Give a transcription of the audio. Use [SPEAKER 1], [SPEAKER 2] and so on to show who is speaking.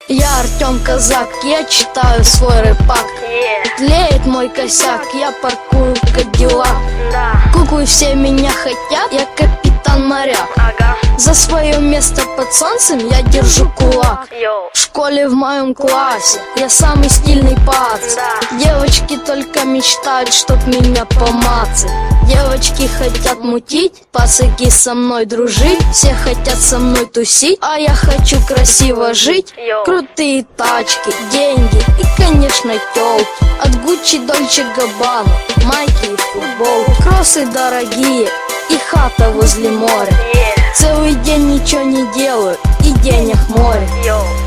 [SPEAKER 1] Я Артем Казак, я читаю свой рэпак. Тлеет мой косяк, я паркую Кадиллак. Куклы все меня хотят, я капитан моряк. За свое место под солнцем я держу кулак. В школе в моем классе я самый стильный пац. Девочки только мечтают, чтоб меня помацать. Девочки хотят мутить, пацаки со мной дружить. Все хотят со мной тусить, а я хочу красиво жить. Крутые тачки, деньги и, конечно, тёлки. От Гуччи, Дольче Габбана, майки и футболки. Кроссы дорогие и хата возле моря. Целый день ничего не делаю и денег море.